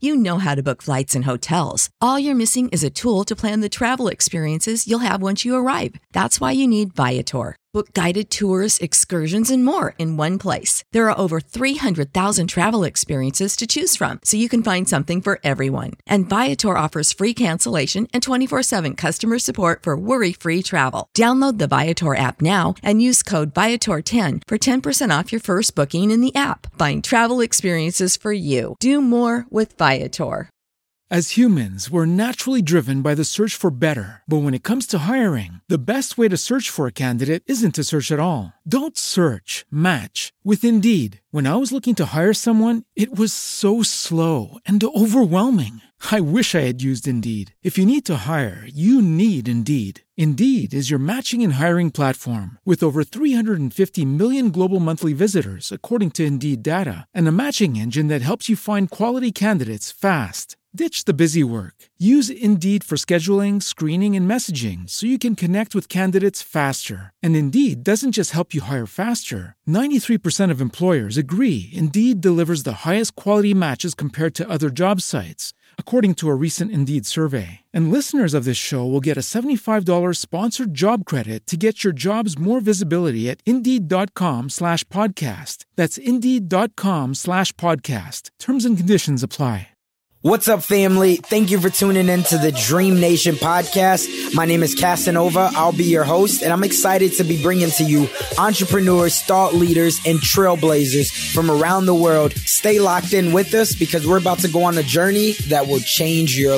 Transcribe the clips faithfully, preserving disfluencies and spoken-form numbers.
You know how to book flights and hotels. All you're missing is a tool to plan the travel experiences you'll have once you arrive. That's why you need Viator. Book guided tours, excursions, and more in one place. There are over three hundred thousand travel experiences to choose from, so you can find something for everyone. And Viator offers free cancellation and twenty-four seven customer support for worry-free travel. Download the Viator app now and use code Viator ten for ten percent off your first booking in the app. Find travel experiences for you. Do more with Viator. As humans, we're naturally driven by the search for better. But when it comes to hiring, the best way to search for a candidate isn't to search at all. Don't search, match with Indeed. When I was looking to hire someone, it was so slow and overwhelming. I wish I had used Indeed. If you need to hire, you need Indeed. Indeed is your matching and hiring platform with over three hundred fifty million global monthly visitors, according to Indeed data, and a matching engine that helps you find quality candidates fast. Ditch the busy work. Use Indeed for scheduling, screening, and messaging so you can connect with candidates faster. And Indeed doesn't just help you hire faster. ninety-three percent of employers agree Indeed delivers the highest quality matches compared to other job sites, according to a recent Indeed survey. And listeners of this show will get a seventy-five dollars sponsored job credit to get your jobs more visibility at Indeed.com slash podcast. That's Indeed.com slash podcast. Terms and conditions apply. What's up, family? Thank you for tuning in to the Dream Nation podcast. My name is Casanova. I'll be your host, and I'm excited to be bringing to you entrepreneurs, thought leaders, and trailblazers from around the world. Stay locked in with us because we're about to go on a journey that will change your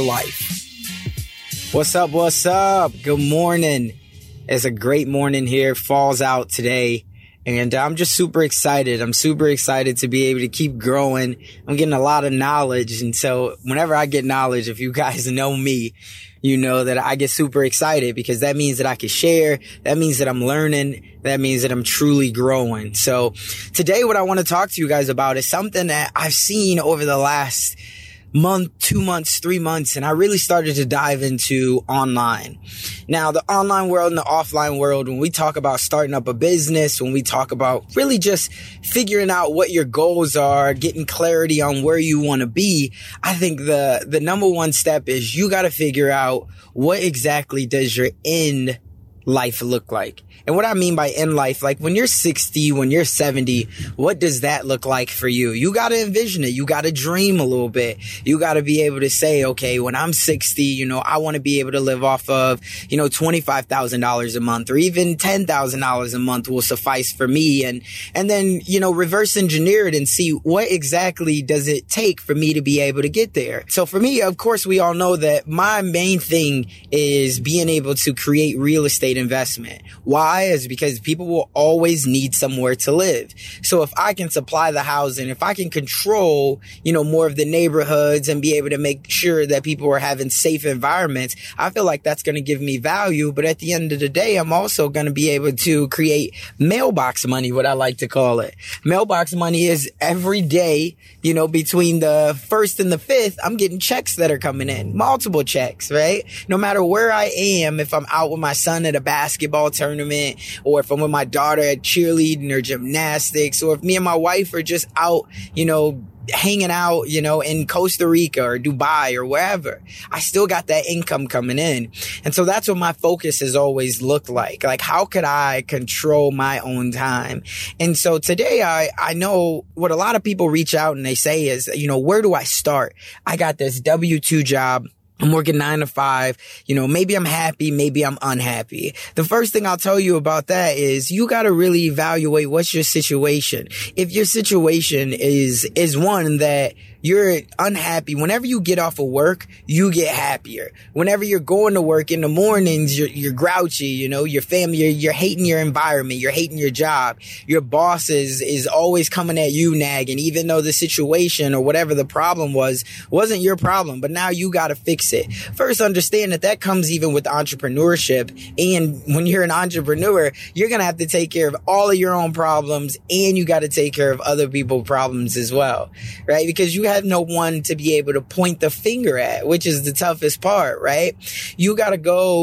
life. What's up? What's up? Good morning. It's a great morning here. Fall's out today. And I'm just super excited. I'm super excited to be able to keep growing. I'm getting a lot of knowledge. And so whenever I get knowledge, if you guys know me, you know that I get super excited because that means that I can share. That means that I'm learning. That means that I'm truly growing. So today what I want to talk to you guys about is something that I've seen over the last month, two months, three months, and I really started to dive into online. Now, the online world and the offline world, when we talk about starting up a business, when we talk about really just figuring out what your goals are, getting clarity on where you want to be, I think the, the number one step is you got to figure out what exactly does your end life look like. And what I mean by end life, like when you're sixty, when you're seventy, what does that look like for you? You got to envision it. You got to dream a little bit. You got to be able to say, okay, when I'm sixty, you know, I want to be able to live off of, you know, twenty-five thousand dollars a month or even ten thousand dollars a month will suffice for me. And, and then, you know, reverse engineer it and see what exactly does it take for me to be able to get there. So for me, of course, we all know that my main thing is being able to create real estate investment. Why? Is because people will always need somewhere to live. So if I can supply the housing, if I can control, you know, more of the neighborhoods and be able to make sure that people are having safe environments, I feel like that's going to give me value. But at the end of the day, I'm also going to be able to create mailbox money, what I like to call it. Mailbox money is every day, you know, between the first and the fifth, I'm getting checks that are coming in, multiple checks, right? No matter where I am, if I'm out with my son at a basketball tournament, or if I'm with my daughter at cheerleading or gymnastics, or if me and my wife are just out, you know, hanging out, you know, in Costa Rica or Dubai or wherever, I still got that income coming in. And so that's what my focus has always looked like. Like, how could I control my own time? And so today I, I know what a lot of people reach out and they say is, you know, where do I start? I got this W two job. I'm working nine to five. You know, maybe I'm happy, maybe I'm unhappy. The first thing I'll tell you about that is you got to really evaluate what's your situation. If your situation is, is one that you're unhappy, whenever you get off of work, you get happier. Whenever you're going to work in the mornings, you're, you're grouchy, you know, your family, you're, you're hating your environment, you're hating your job. Your boss is, is always coming at you nagging, even though the situation or whatever the problem was, wasn't your problem, but now you got to fix it. First, understand that that comes even with entrepreneurship. And when you're an entrepreneur, you're going to have to take care of all of your own problems and you got to take care of other people's problems as well, right? Because you have no one to be able to point the finger at, which is the toughest part, right? You got to go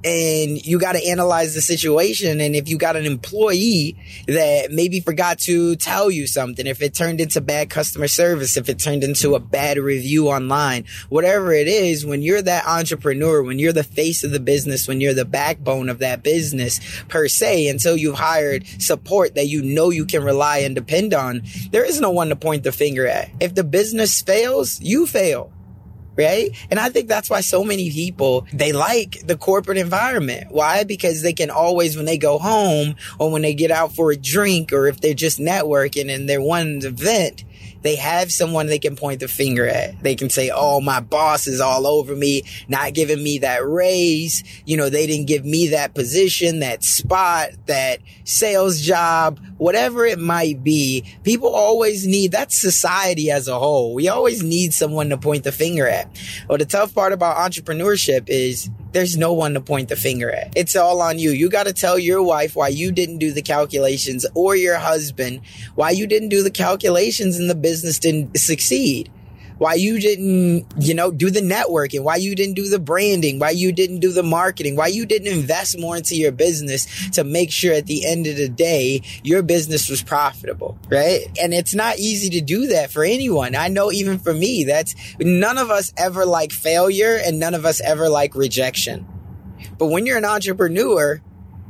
and you got to analyze the situation. And if you got an employee that maybe forgot to tell you something, if it turned into bad customer service, if it turned into a bad review online, whatever it is, when you're that entrepreneur, when you're the face of the business, when you're the backbone of that business per se, until you've hired support that you know you can rely and depend on, there is no one to point the finger at. If the business fails, you fail. Right? And I think that's why so many people, they like the corporate environment. Why? Because they can always, when they go home or when they get out for a drink, or if they're just networking and they're one event, they have someone they can point the finger at. They can say, oh, my boss is all over me, not giving me that raise. You know, they didn't give me that position, that spot, that sales job, whatever it might be. People always need, that's society as a whole. We always need someone to point the finger at. Well, the tough part about entrepreneurship is there's no one to point the finger at. It's all on you. You got to tell your wife why you didn't do the calculations, or your husband why you didn't do the calculations and the business didn't succeed. Why you didn't, you know, do the networking, why you didn't do the branding, why you didn't do the marketing, why you didn't invest more into your business to make sure at the end of the day, your business was profitable, right? And it's not easy to do that for anyone. I know even for me, that's, none of us ever like failure and none of us ever like rejection. But when you're an entrepreneur,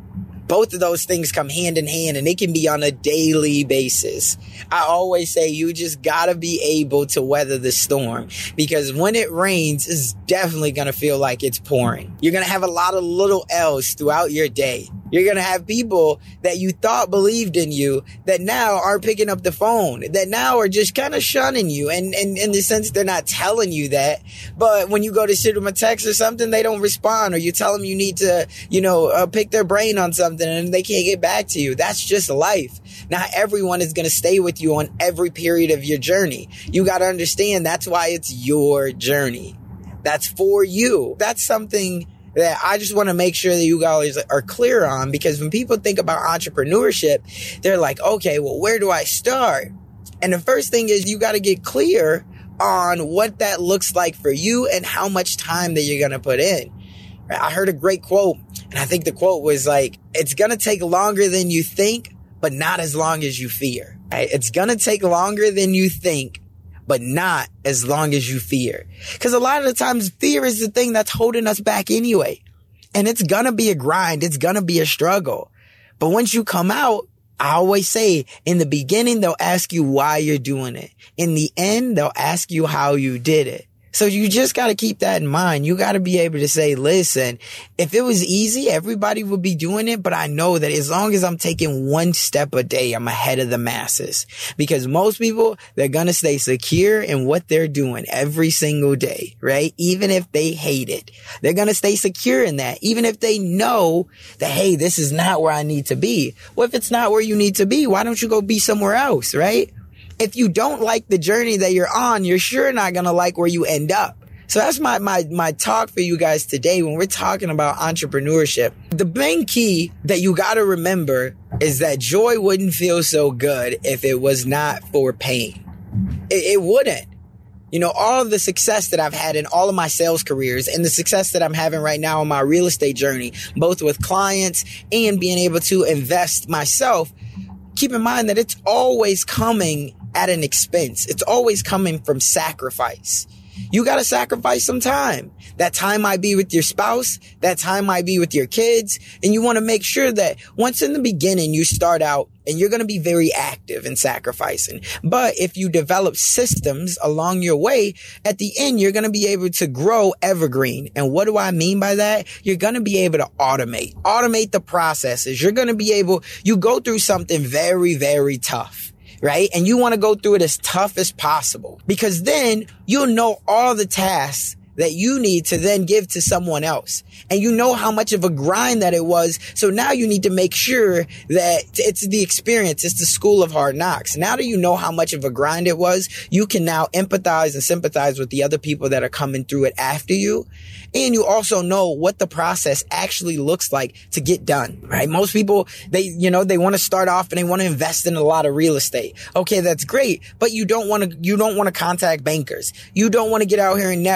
both of those things come hand in hand, and it can be on a daily basis. I always say you just gotta be able to weather the storm, because when it rains, it's definitely gonna feel like it's pouring. You're gonna have a lot of little L's throughout your day. You're going to have people that you thought believed in you that now aren't picking up the phone, that now are just kind of shunning you. And, and in the sense, they're not telling you that. But when you go to shoot them a text or something, they don't respond, or you tell them you need to, you know, uh, pick their brain on something and they can't get back to you. That's just life. Not everyone is going to stay with you on every period of your journey. You got to understand that's why it's your journey. That's for you. That's something that I just want to make sure that you guys are clear on, because when people think about entrepreneurship, they're like, okay, well, where do I start? And the first thing is you got to get clear on what that looks like for you and how much time that you're going to put in. I heard a great quote, and I think the quote was like, it's going to take longer than you think, but not as long as you fear. Right? It's going to take longer than you think, but not as long as you fear. Because a lot of the times fear is the thing that's holding us back anyway. And it's going to be a grind. It's going to be a struggle. But once you come out, I always say in the beginning, they'll ask you why you're doing it. In the end, they'll ask you how you did it. So you just got to keep that in mind. You got to be able to say, listen, if it was easy, everybody would be doing it. But I know that as long as I'm taking one step a day, I'm ahead of the masses, because most people, they're going to stay secure in what they're doing every single day, right? Even if they hate it, they're going to stay secure in that. Even if they know that, hey, this is not where I need to be. Well, if it's not where you need to be, why don't you go be somewhere else, right? If you don't like the journey that you're on, you're sure not going to like where you end up. So that's my, my, my talk for you guys today when we're talking about entrepreneurship. The main key that you got to remember is that joy wouldn't feel so good if it was not for pain. It, it wouldn't. You know, all of the success that I've had in all of my sales careers and the success that I'm having right now on my real estate journey, both with clients and being able to invest myself, keep in mind that it's always coming at an expense. It's always coming from sacrifice. You got to sacrifice some time. That time might be with your spouse. That time might be with your kids. And you want to make sure that once in the beginning, you start out and you're going to be very active in sacrificing. But if you develop systems along your way, at the end, you're going to be able to grow evergreen. And what do I mean by that? You're going to be able to automate, automate the processes. You're going to be able, you go through something very, very tough. Right? And you want to go through it as tough as possible, because then you'll know all the tasks that you need to then give to someone else. And you know how much of a grind that it was. So now you need to make sure that it's the experience. It's the school of hard knocks. Now that you know how much of a grind it was, you can now empathize and sympathize with the other people that are coming through it after you. And you also know what the process actually looks like to get done, right? Most people, they, you know, they want to start off and they want to invest in a lot of real estate. Okay, that's great. But you don't want to, you don't want to contact bankers. You don't want to get out here and network with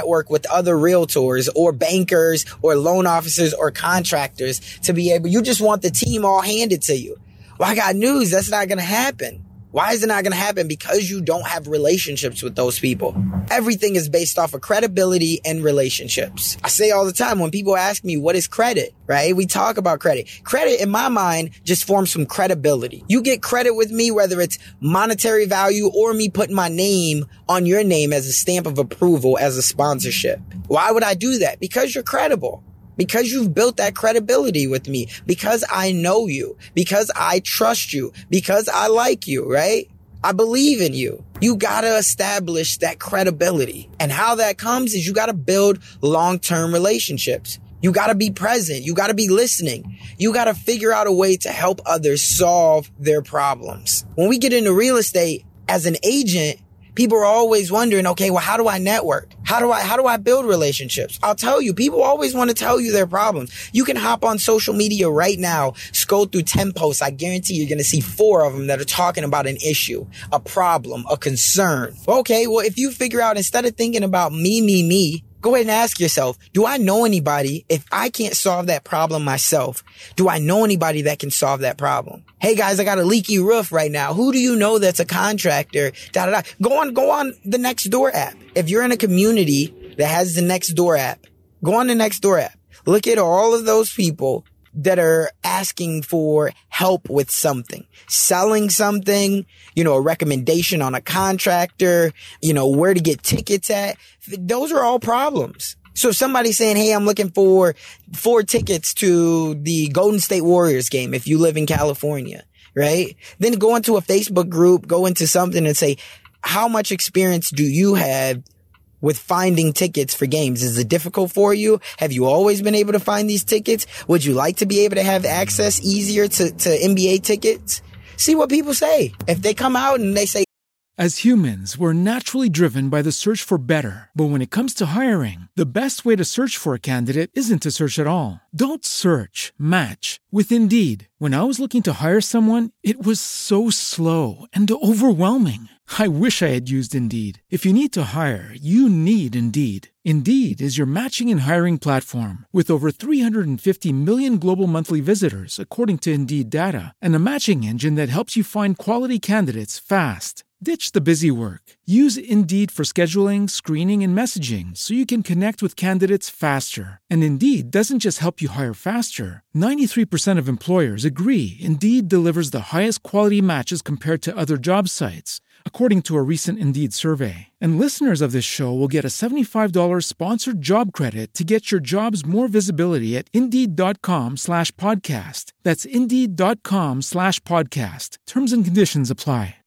with other realtors or bankers or loan officers or contractors to be able, you just want the team all handed to you. Well, I got news. That's not going to happen. Why is it not going to happen? Because you don't have relationships with those people. Everything is based off of credibility and relationships. I say all the time when people ask me, what is credit, right? We talk about credit. Credit, in my mind, just forms from credibility. You get credit with me, whether it's monetary value or me putting my name on your name as a stamp of approval, as a sponsorship. Why would I do that? Because you're credible. Because you've built that credibility with me, because I know you, because I trust you, because I like you, right? I believe in you. You gotta establish that credibility. And how that comes is you gotta build long-term relationships. You gotta be present. You gotta be listening. You gotta figure out a way to help others solve their problems. When we get into real estate as an agent, people are always wondering, okay, well, how do I network? How do I, how do I build relationships? I'll tell you, people always want to tell you their problems. You can hop on social media right now, scroll through ten posts. I guarantee you're going to see four of them that are talking about an issue, a problem, a concern. Okay, well, if you figure out, instead of thinking about me, me, me, go ahead and ask yourself, do I know anybody? If I can't solve that problem myself, do I know anybody that can solve that problem? Hey guys, I got a leaky roof right now. Who do you know that's a contractor? Da, da, da. Go on, go on the Nextdoor app. If you're in a community that has the Nextdoor app, go on the Nextdoor app. Look at all of those people that are asking for help with something, selling something, you know, a recommendation on a contractor, you know, where to get tickets at. Those are all problems. So if somebody's saying, hey, I'm looking for four tickets to the Golden State Warriors game, if you live in California, right? Then go into a Facebook group, go into something and say, how much experience do you have with finding tickets for games? Is it difficult for you? Have you always been able to find these tickets? Would you like to be able to have access easier to, to N B A tickets? See what people say. If they come out and they say, as humans, we're naturally driven by the search for better. But when it comes to hiring, the best way to search for a candidate isn't to search at all. Don't search, match with Indeed. When I was looking to hire someone, it was so slow and overwhelming. I wish I had used Indeed. If you need to hire, you need Indeed. Indeed is your matching and hiring platform with over three hundred fifty million global monthly visitors, according to Indeed data, and a matching engine that helps you find quality candidates fast. Ditch the busy work. Use Indeed for scheduling, screening, and messaging so you can connect with candidates faster. And Indeed doesn't just help you hire faster. ninety-three percent of employers agree Indeed delivers the highest quality matches compared to other job sites, according to a recent Indeed survey. And listeners of this show will get a seventy-five dollars sponsored job credit to get your jobs more visibility at Indeed.com slash podcast. That's Indeed.com slash podcast. Terms and conditions apply.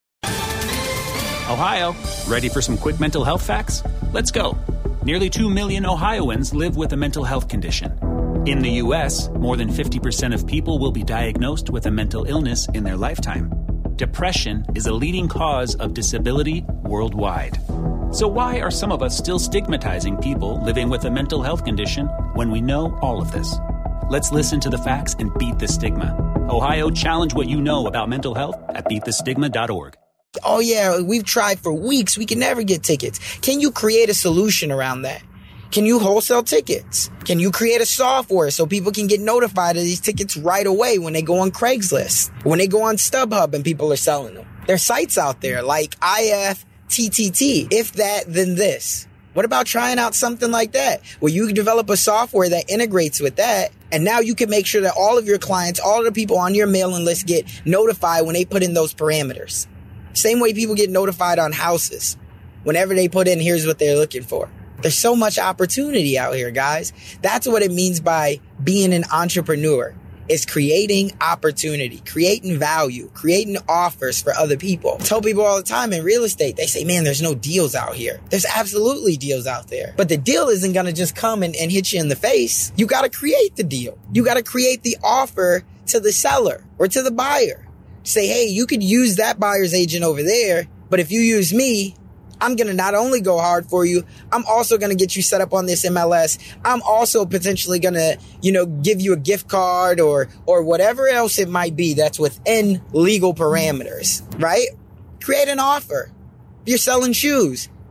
Ohio, ready for some quick mental health facts? Let's go. Nearly two million Ohioans live with a mental health condition. In the U S, more than fifty percent of people will be diagnosed with a mental illness in their lifetime. Depression is a leading cause of disability worldwide. So why are some of us still stigmatizing people living with a mental health condition when we know all of this? Let's listen to the facts and beat the stigma. Ohio, challenge what you know about mental health at beat the stigma dot org. Oh yeah, we've tried for weeks. We can never get tickets. Can you create a solution around that? Can you wholesale tickets? Can you create a software so people can get notified of these tickets right away when they go on Craigslist, when they go on StubHub and people are selling them? There's sites out there like I F T T T. If that, then this. What about trying out something like that, where you develop a software that integrates with that, and now you can make sure that all of your clients, all of the people on your mailing list get notified when they put in those parameters. Same way people get notified on houses. Whenever they put in, here's what they're looking for. There's so much opportunity out here, guys. That's what it means by being an entrepreneur. It's creating opportunity, creating value, creating offers for other people. I tell people all the time in real estate, they say, man, there's no deals out here. There's absolutely deals out there. But the deal isn't going to just come and, and hit you in the face. You got to create the deal. You got to create the offer to the seller or to the buyer. Say, hey, you could use that buyer's agent over there, but if you use me, I'm going to not only go hard for you, I'm also going to get you set up on this M L S. I'm also potentially going to, you know, give you a gift card or, or whatever else it might be that's within legal parameters, right? Create an offer. If you're selling shoes,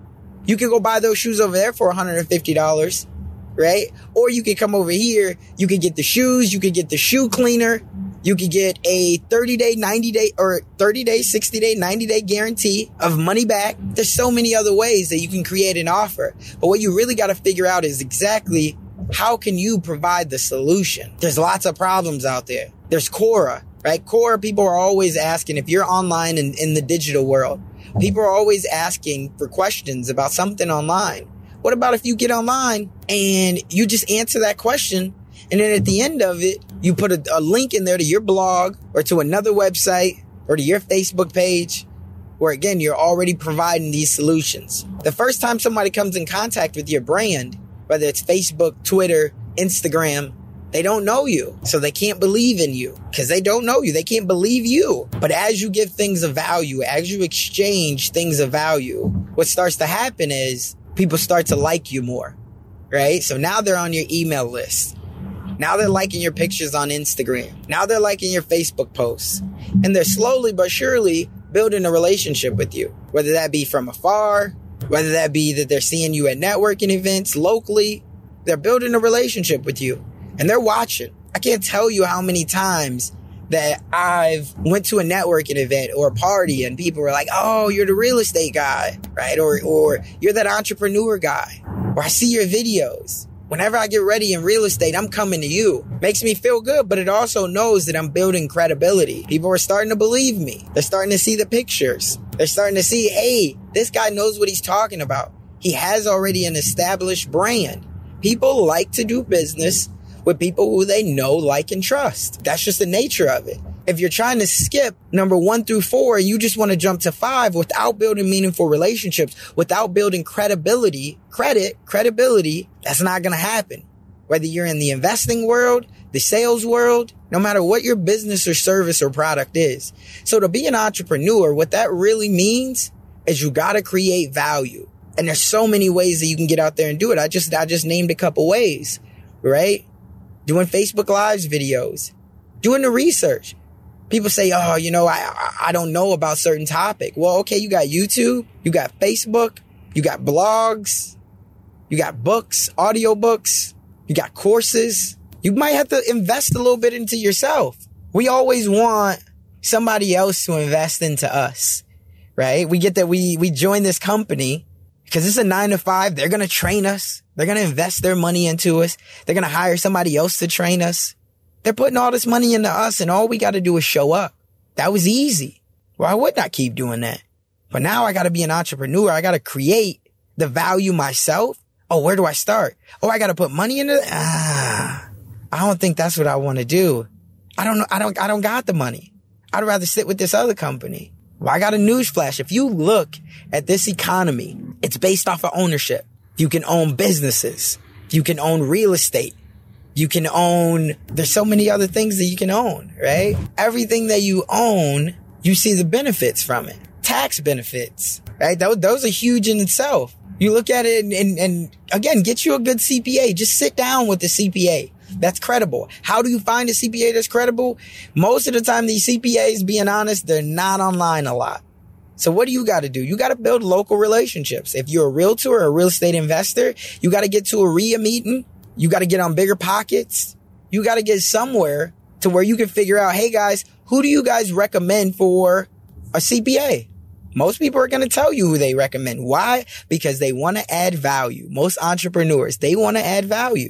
You could go buy those shoes over there for one hundred fifty dollars, right? Or you could come over here. You could get the shoes. You could get the shoe cleaner. You could get a thirty day, ninety day, or thirty day, sixty day, ninety day guarantee of money back. There's so many other ways that you can create an offer. But what you really got to figure out is exactly how can you provide the solution? There's lots of problems out there. There's Quora, right? Quora, people are always asking, if you're online in, in the digital world, people are always asking for questions about something online. What about if you get online and you just answer that question, and then at the end of it, you put a, a link in there to your blog or to another website or to your Facebook page, where again, you're already providing these solutions. The first time somebody comes in contact with your brand, whether it's Facebook, Twitter, Instagram, they don't know you. So they can't believe in you because they don't know you. They can't believe you. But as you give things of value, as you exchange things of value, what starts to happen is people start to like you more, right? So now they're on your email list. Now they're liking your pictures on Instagram. Now they're liking your Facebook posts. And they're slowly but surely building a relationship with you, whether that be from afar, whether that be that they're seeing you at networking events locally. They're building a relationship with you and they're watching. I can't tell you how many times that I've went to a networking event or a party and people were like, oh, you're the real estate guy, right? Or, or you're that entrepreneur guy, or I see your videos. Whenever I get ready in real estate, I'm coming to you. Makes me feel good, but it also knows that I'm building credibility. People are starting to believe me. They're starting to see the pictures. They're starting to see, hey, this guy knows what he's talking about. He has already an established brand. People like to do business with people who they know, like, and trust. That's just the nature of it. If you're trying to skip number one through four and you just want to jump to five without building meaningful relationships, without building credibility, credit, credibility, that's not going to happen. Whether you're in the investing world, the sales world, no matter what your business or service or product is. So to be an entrepreneur, what that really means is you got to create value. And there's so many ways that you can get out there and do it. I just, I just named a couple ways, right? Doing Facebook Lives videos, doing the research. People say, oh, you know, I, I don't know about certain topic. Well, okay, you got YouTube, you got Facebook, you got blogs, you got books, audio books, you got courses. You might have to invest a little bit into yourself. We always want somebody else to invest into us, right? We get that we, we join this company because it's a nine to five. They're going to train us. They're going to invest their money into us. They're going to hire somebody else to train us. They're putting all this money into us and all we got to do is show up. That was easy. Well, I would not keep doing that. But now I got to be an entrepreneur. I got to create the value myself. Oh, where do I start? Oh, I got to put money into that. Ah, I don't think that's what I want to do. I don't know. I don't, I don't got the money. I'd rather sit with this other company. Well, I got a news flash. If you look at this economy, it's based off of ownership. You can own businesses. You can own real estate. You can own, there's so many other things that you can own, right? Everything that you own, you see the benefits from it. Tax benefits, right? Those, those are huge in itself. You look at it and, and, and again, get you a good C P A. Just sit down with the C P A. That's credible. How do you find a C P A that's credible? Most of the time, these C P As, being honest, they're not online a lot. So what do you got to do? You got to build local relationships. If you're a realtor or a real estate investor, you got to get to a R I A meeting. You got to get on Bigger Pockets. You got to get somewhere to where you can figure out, hey guys, who do you guys recommend for a C P A? Most people are going to tell you who they recommend. Why? Because they want to add value. Most entrepreneurs, they want to add value.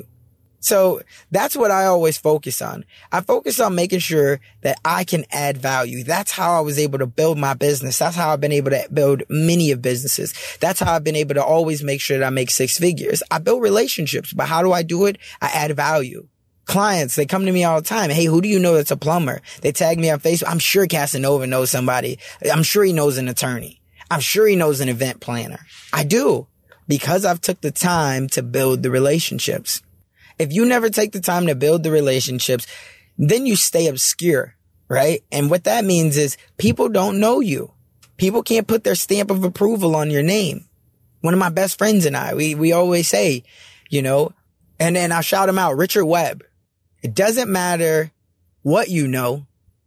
So that's what I always focus on. I focus on making sure that I can add value. That's how I was able to build my business. That's how I've been able to build many of businesses. That's how I've been able to always make sure that I make six figures. I build relationships, but how do I do it? I add value. Clients, they come to me all the time. Hey, who do you know that's a plumber? They tag me on Facebook. I'm sure Casanova knows somebody. I'm sure he knows an attorney. I'm sure he knows an event planner. I do, because I've took the time to build the relationships. If you never take the time to build the relationships, then you stay obscure, right? And what that means is people don't know you. People can't put their stamp of approval on your name. One of my best friends and I, we, we always say, you know, and then I'll shout him out, Richard Webb. It doesn't matter what you know.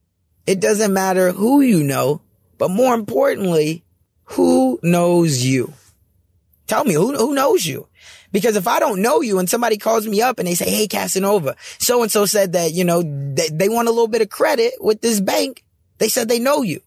It doesn't matter who you know, but more importantly, who knows you. Tell me, who, who knows you? Because if I don't know you and somebody calls me up and they say, hey, Casanova, so-and-so said that, you know, they, they want a little bit of credit with this bank. They said they know you.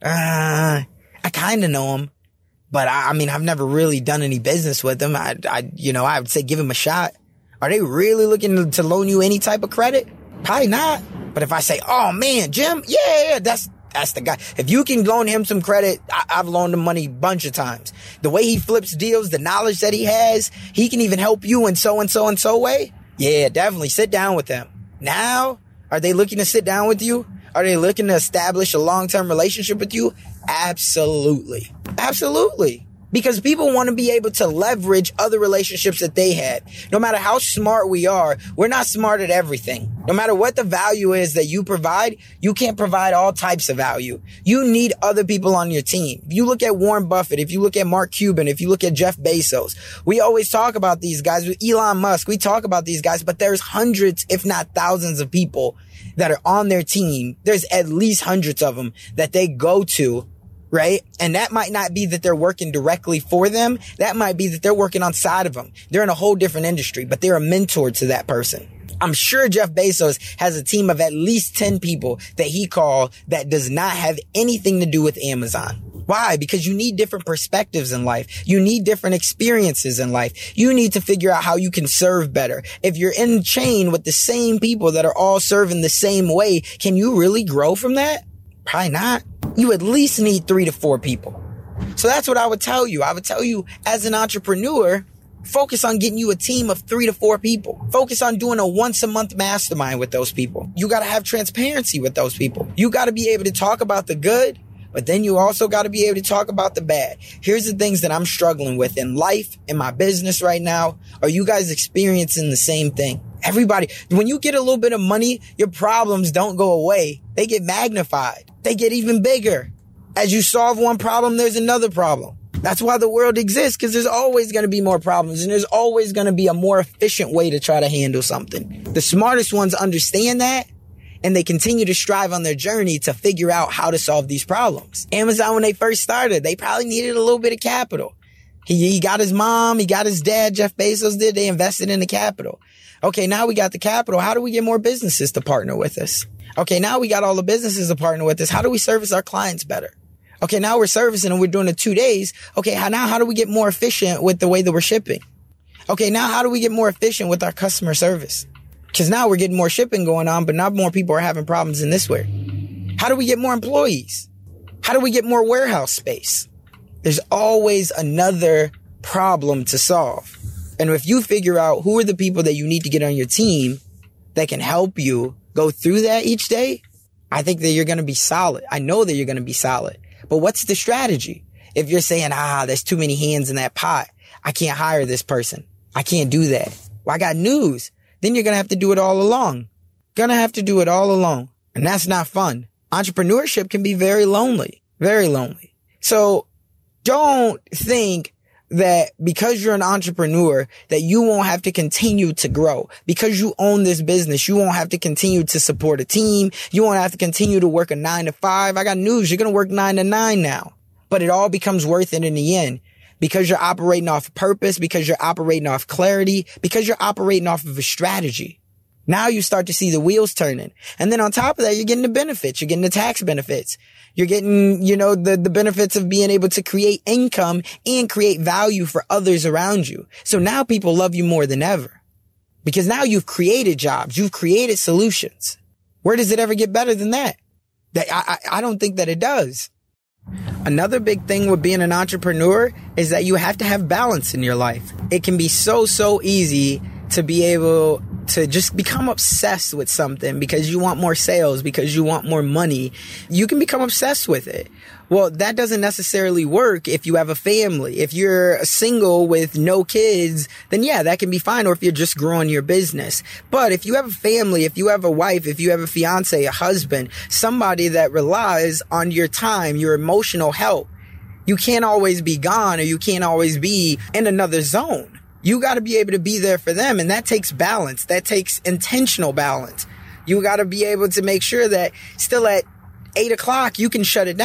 Uh, I kind of know them, but I, I mean, I've never really done any business with them. I, I, you know, I would say give them a shot. Are they really looking to loan you any type of credit? Probably not. But if I say, oh man, Jim, yeah, that's, that's the guy. If you can loan him some credit, I, I've loaned him money a bunch of times. The way he flips deals, the knowledge that he has, he can even help you in so and so and so way. Yeah, definitely sit down with them. Now, are they looking to sit down with you? Are they looking to establish a long-term relationship with you? Absolutely. Absolutely. Because people want to be able to leverage other relationships that they had. No matter how smart we are, we're not smart at everything. No matter what the value is that you provide, you can't provide all types of value. You need other people on your team. If you look at Warren Buffett, if you look at Mark Cuban, if you look at Jeff Bezos, we always talk about these guys. With Elon Musk, we talk about these guys, but there's hundreds, if not thousands of people that are on their team. There's at least hundreds of them that they go to. Right? And that might not be that they're working directly for them. That might be that they're working on side of them. They're in a whole different industry, but they're a mentor to that person. I'm sure Jeff Bezos has a team of at least ten people that he call that does not have anything to do with Amazon. Why? Because you need different perspectives in life. You need different experiences in life. You need to figure out how you can serve better. If you're in chain with the same people that are all serving the same way, can you really grow from that? Probably not. You at least need three to four people. So that's what I would tell you. I would tell you as an entrepreneur, focus on getting you a team of three to four people. Focus on doing a once a month mastermind with those people. You got to have transparency with those people. You got to be able to talk about the good, but then you also got to be able to talk about the bad. Here's the things that I'm struggling with in life, in my business right now. Are you guys experiencing the same thing? Everybody, when you get a little bit of money, your problems don't go away. They get magnified. They get even bigger. As you solve one problem, there's another problem. That's why the world exists, because there's always going to be more problems, and there's always going to be a more efficient way to try to handle something. The smartest ones understand that, and they continue to strive on their journey to figure out how to solve these problems. Amazon, when they first started, they probably needed a little bit of capital. He, he got his mom, he got his dad, Jeff Bezos did. They invested in the capital. Okay, now we got the capital. How do we get more businesses to partner with us? Okay, now we got all the businesses to partner with us. How do we service our clients better? Okay, now we're servicing and we're doing it two days. Okay, how, now how do we get more efficient with the way that we're shipping? Okay, now how do we get more efficient with our customer service? Because now we're getting more shipping going on, but now more people are having problems in this way. How do we get more employees? How do we get more warehouse space? There's always another problem to solve. And if you figure out who are the people that you need to get on your team that can help you go through that each day, I think that you're going to be solid. I know that you're going to be solid. But what's the strategy? If you're saying, ah, there's too many hands in that pot, I can't hire this person, I can't do that. Well, I got news. Then you're going to have to do it all alone. Going to have to do it all alone. And that's not fun. Entrepreneurship can be very lonely, very lonely. So don't think that because you're an entrepreneur that you won't have to continue to grow. Because you own this business, you won't have to continue to support a team. You won't have to continue to work a nine to five. I got news. You're going to work nine to nine now, but it all becomes worth it in the end because you're operating off purpose, because you're operating off clarity, because you're operating off of a strategy. Now you start to see the wheels turning. And then on top of that, you're getting the benefits. You're getting the tax benefits. You're getting, you know, the, the benefits of being able to create income and create value for others around you. So now people love you more than ever because now you've created jobs. You've created solutions. Where does it ever get better than that? That I, I, I don't think that it does. Another big thing with being an entrepreneur is that you have to have balance in your life. It can be so, so easy to be able to just become obsessed with something because you want more sales, because you want more money. You can become obsessed with it. Well, that doesn't necessarily work if you have a family. If you're single with no kids, then yeah, that can be fine. Or if you're just growing your business. But if you have a family, if you have a wife, if you have a fiance, a husband, somebody that relies on your time, your emotional help, you can't always be gone or you can't always be in another zone. You got to be able to be there for them. And that takes balance. That takes intentional balance. You got to be able to make sure that still at eight o'clock, you can shut it down.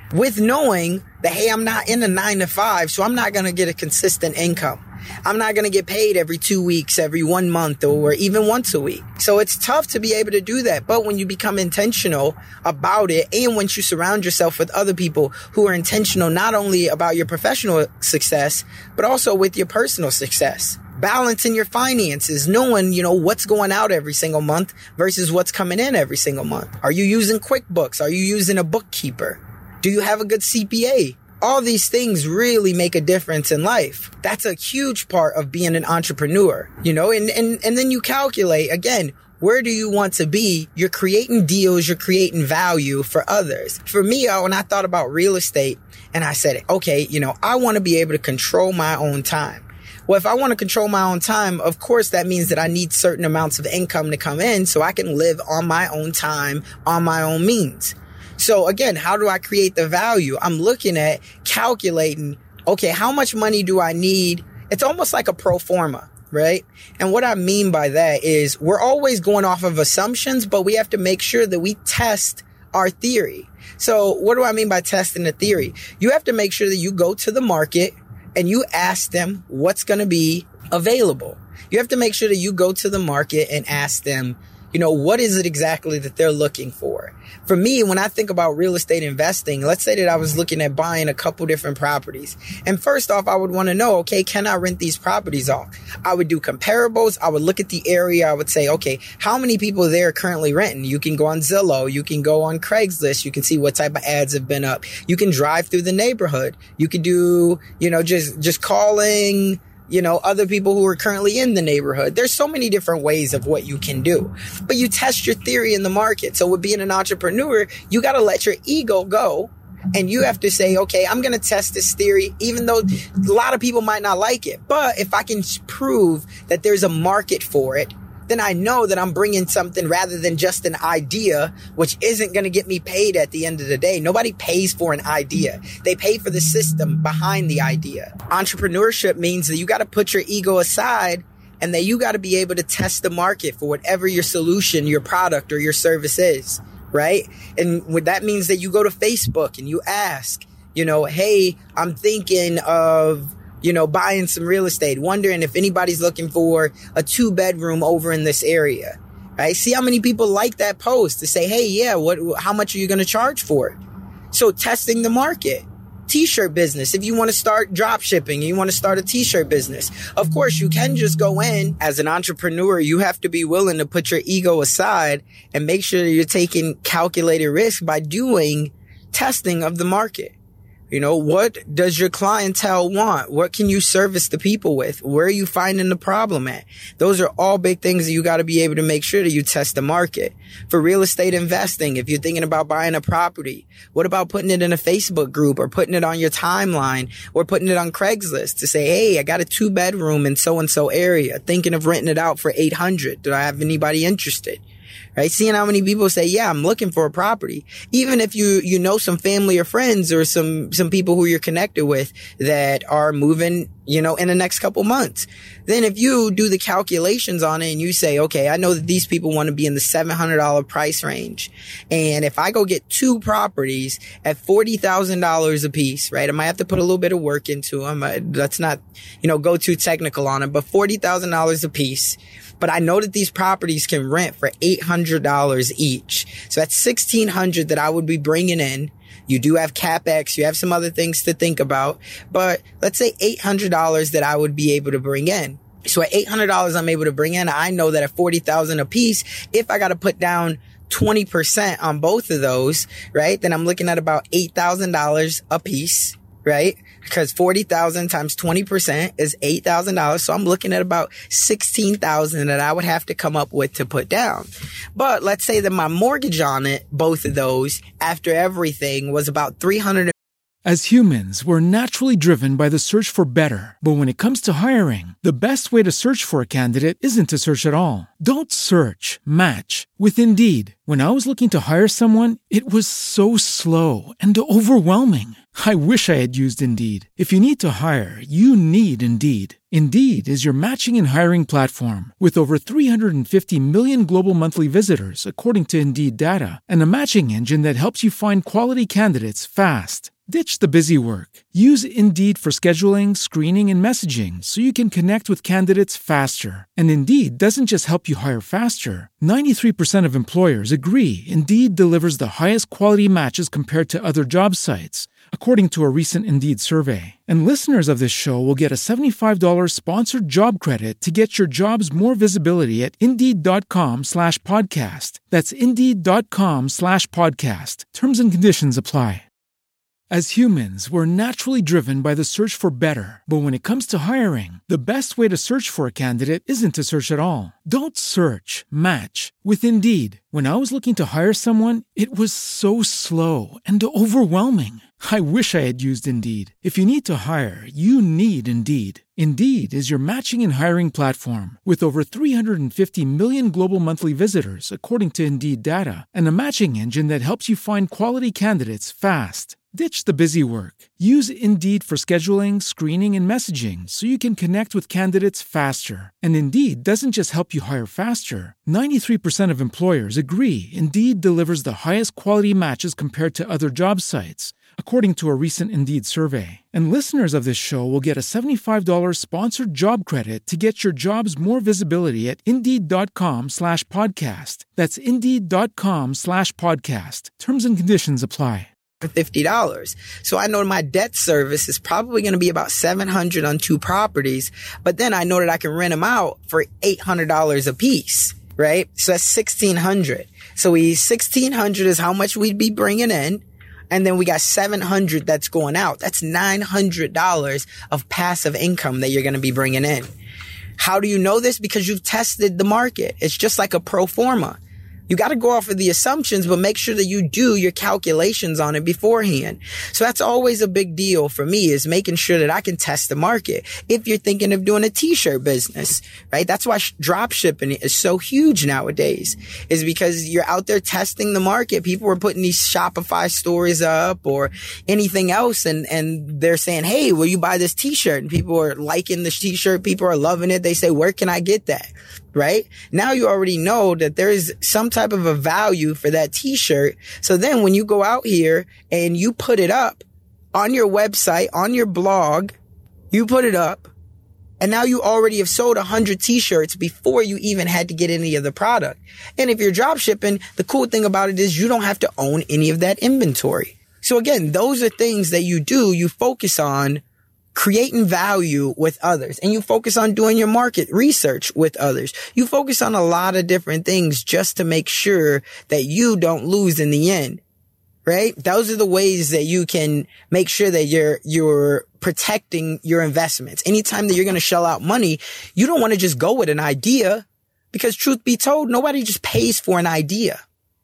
with knowing that, hey, I'm not in a nine to five, so I'm not going to get a consistent income. I'm not going to get paid every two weeks, every one month, or even once a week. So it's tough to be able to do that. But when you become intentional about it, and once you surround yourself with other people who are intentional not only about your professional success, but also with your personal success, balancing your finances, knowing, you know, what's going out every single month versus what's coming in every single month. Are you using QuickBooks? Are you using a bookkeeper? Do you have a good C P A? All these things really make a difference in life. That's a huge part of being an entrepreneur, you know, and, and, and then you calculate again, where do you want to be? You're creating deals, you're creating value for others. For me, when I thought about real estate and I said, okay, you know, I want to be able to control my own time. Well, if I want to control my own time, of course, that means that I need certain amounts of income to come in so I can live on my own time, on my own means. So again, how do I create the value? I'm looking at calculating, okay, how much money do I need? It's almost like a pro forma, right? And what I mean by that is we're always going off of assumptions, but we have to make sure that we test our theory. So what do I mean by testing the theory? You have to make sure that you go to the market and you ask them what's going to be available. You have to make sure that you go to the market and ask them, you know, what is it exactly that they're looking for? For me, when I think about real estate investing, let's say that I was looking at buying a couple different properties. And first off, I would want to know, okay, can I rent these properties off? I would do comparables. I would look at the area. I would say, okay, how many people there are currently renting? You can go on Zillow. You can go on Craigslist. You can see what type of ads have been up. You can drive through the neighborhood. You can do, you know, just, just calling, you know, other people who are currently in the neighborhood. There's so many different ways of what you can do, but you test your theory in the market. So with being an entrepreneur, you got to let your ego go and you have to say, okay, I'm going to test this theory, even though a lot of people might not like it. But if I can prove that there's a market for it, then I know that I'm bringing something rather than just an idea, which isn't going to get me paid at the end of the day. Nobody pays for an idea. They pay for the system behind the idea. Entrepreneurship means that you got to put your ego aside and that you got to be able to test the market for whatever your solution, your product, or your service is, right? And what that means that you go to Facebook and you ask, you know, hey, I'm thinking of, you know, buying some real estate, wondering if anybody's looking for a two bedroom over in this area, right? See how many people like that post to say, hey, yeah, what, how much are you going to charge for it? So testing the market. T-shirt business. If you want to start drop shipping, you want to start a t-shirt business, of course you can just go in. As an entrepreneur, you have to be willing to put your ego aside and make sure you're taking calculated risk by doing testing of the market. You know, what does your clientele want? What can you service the people with? Where are you finding the problem at? Those are all big things that you got to be able to make sure that you test the market. For real estate investing, if you're thinking about buying a property, what about putting it in a Facebook group or putting it on your timeline or putting it on Craigslist to say, hey, I got a two bedroom in so-and-so area, thinking of renting it out for eight hundred. Do I have anybody interested? Right? Seeing how many people say, yeah, I'm looking for a property. Even if you, you know, some family or friends or some, some people who you're connected with that are moving, you know, in the next couple months. Then if you do the calculations on it and you say, okay, I know that these people want to be in the seven hundred dollars price range. And if I go get two properties at forty thousand dollars a piece, right? I might have to put a little bit of work into them. Let's not, you know, go too technical on it, but forty thousand dollars a piece. But I know that these properties can rent for eight hundred dollars each. So that's sixteen hundred dollars that I would be bringing in. You do have CapEx. You have some other things to think about. But let's say eight hundred dollars that I would be able to bring in. So at eight hundred dollars I'm able to bring in, I know that at forty thousand dollars a piece, if I got to put down twenty percent on both of those, right, then I'm looking at about eight thousand dollars a piece, right? Because forty thousand times twenty percent is eight thousand dollars. So I'm looking at about sixteen thousand that I would have to come up with to put down. But let's say that my mortgage on it, both of those, after everything, was about three hundred. As humans, we're naturally driven by the search for better. But when it comes to hiring, the best way to search for a candidate isn't to search at all. Don't search, match with Indeed. When I was looking to hire someone, it was so slow and overwhelming. I wish I had used Indeed. If you need to hire, you need Indeed. Indeed is your matching and hiring platform with over three hundred fifty million global monthly visitors, according to Indeed data, and a matching engine that helps you find quality candidates fast. Ditch the busy work. Use Indeed for scheduling, screening, and messaging so you can connect with candidates faster. And Indeed doesn't just help you hire faster. ninety-three percent of employers agree Indeed delivers the highest quality matches compared to other job sites, according to a recent Indeed survey. And listeners of this show will get a seventy-five dollars sponsored job credit to get your jobs more visibility at Indeed.com slash podcast. That's Indeed.com slash podcast. Terms and conditions apply. As humans, we're naturally driven by the search for better. But when it comes to hiring, the best way to search for a candidate isn't to search at all. Don't search, match with Indeed. When I was looking to hire someone, it was so slow and overwhelming. I wish I had used Indeed. If you need to hire, you need Indeed. Indeed is your matching and hiring platform with over three hundred fifty million global monthly visitors, according to Indeed data, and a matching engine that helps you find quality candidates fast. Ditch the busy work. Use Indeed for scheduling, screening, and messaging so you can connect with candidates faster. And Indeed doesn't just help you hire faster. ninety-three percent of employers agree Indeed delivers the highest quality matches compared to other job sites, according to a recent Indeed survey. And listeners of this show will get a seventy-five dollars sponsored job credit to get your jobs more visibility at Indeed.com slash podcast. That's Indeed.com slash podcast. Terms and conditions apply. For fifty dollars. So I know my debt service is probably going to be about seven hundred dollars on two properties, but then I know that I can rent them out for eight hundred dollars a piece, right? So that's sixteen hundred dollars. So we sixteen hundred dollars is how much we'd be bringing in. And then we got seven hundred dollars that's going out. That's nine hundred dollars of passive income that you're going to be bringing in. How do you know this? Because you've tested the market. It's just like a pro forma. You got to go off of the assumptions, but make sure that you do your calculations on it beforehand. So that's always a big deal for me, is making sure that I can test the market. If you're thinking of doing a t-shirt business, right? That's why drop shipping is so huge nowadays, is because you're out there testing the market. People are putting these Shopify stores up or anything else, and, and they're saying, hey, will you buy this t-shirt? And people are liking this t-shirt. People are loving it. They say, where can I get that? Right? Now you already know that there is some type of a value for that t-shirt. So then when you go out here and you put it up on your website, on your blog, you put it up, and now you already have sold one hundred t-shirts before you even had to get any of the product. And if you're drop shipping, the cool thing about it is you don't have to own any of that inventory. So again, those are things that you do. You focus on creating value with others, and you focus on doing your market research with others. You focus on a lot of different things just to make sure that you don't lose in the end, right? Those are the ways that you can make sure that you're, you're protecting your investments. Anytime that you're going to shell out money, you don't want to just go with an idea, because truth be told, nobody just pays for an idea.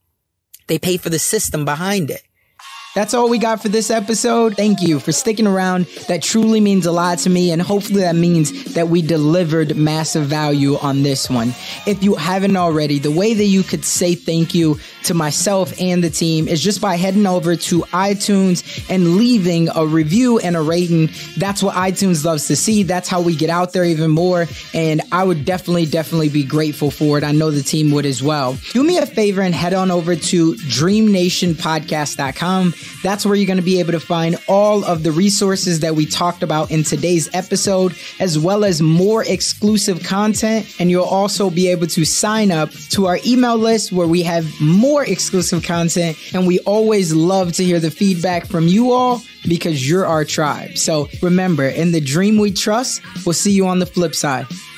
They pay for the system behind it. That's all we got for this episode. Thank you for sticking around. That truly means a lot to me, and hopefully that means that we delivered massive value on this one. If you haven't already, the way that you could say thank you to myself and the team is just by heading over to iTunes and leaving a review and a rating. That's what iTunes loves to see. That's how we get out there even more, and I would definitely, definitely be grateful for it. I know the team would as well. Do me a favor and head on over to dream nation podcast dot com. That's where you're going to be able to find all of the resources that we talked about in today's episode, as well as more exclusive content. And you'll also be able to sign up to our email list, where we have more exclusive content. And we always love to hear the feedback from you all, because you're our tribe. So remember, in the dream we trust, we'll see you on the flip side.